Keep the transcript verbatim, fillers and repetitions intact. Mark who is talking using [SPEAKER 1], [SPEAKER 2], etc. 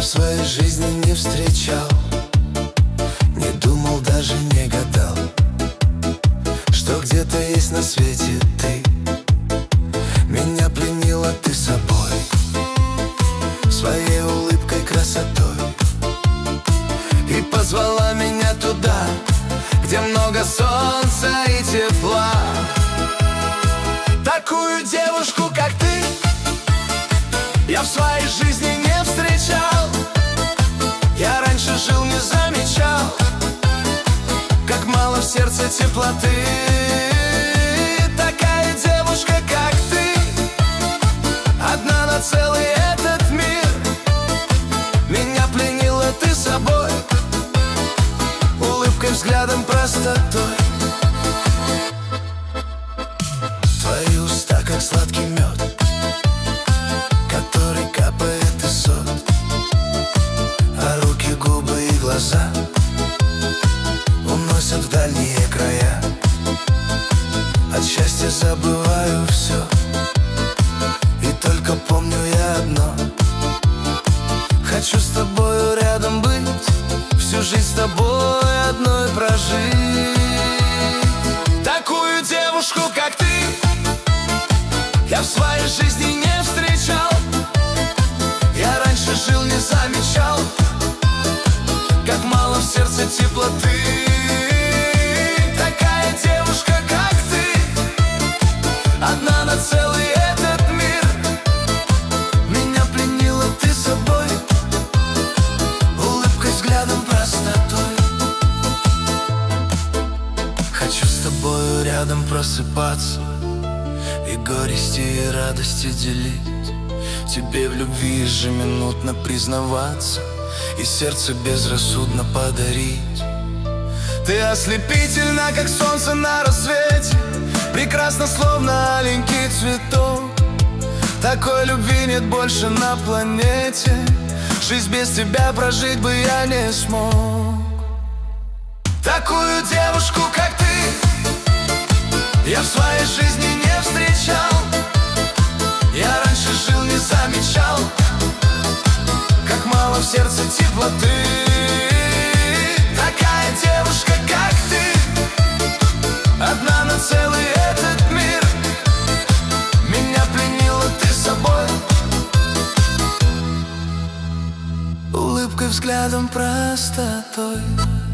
[SPEAKER 1] в своей жизни не встречал, не думал, даже не гадал, что где-то есть на свете ты. Меня пленила ты собой, своей улыбкой, красотой, и позвала меня туда, где много солнца и тепла. Такую девушку, как ты, я в своей жизни не встречал. Я раньше жил, не замечал, как мало в сердце теплоты. Такая девушка, как ты, одна на целый этот мир. Меня пленила ты собой, улыбкой, взглядом, простотой. Твои уста, как сладкий мед, который капает из сот, а руки, губы и глаза уносят в дальние края. От счастья забываю все, и только помню я одно: хочу с тобою рядом быть, всю жизнь с тобой одной прожить. Такую девушку, как ты, я в своей жизни не встречал. Я раньше жил, не замечал, как мало в сердце теплоты. Такая девушка, как ты, одна на целый этот мир. Меня пленила ты собой, улыбкой, взглядом, простотой. Хочу с тобою рядом просыпаться и горести, и радости делить, тебе в любви ежеминутно признаваться и сердце безрассудно подарить. Ты ослепительна, как солнце на рассвете, прекрасна, словно аленький цветок. Такой любви нет больше на планете, жизнь без тебя прожить бы я не смог. Такую девушку, как ты, я в своей жизни не встречал. Я раньше жил, не замечал, как мало в сердце теплоты. Такая девушка, как ты, одна на целый этот мир. Меня пленила ты собой, улыбкой, взглядом, простотой.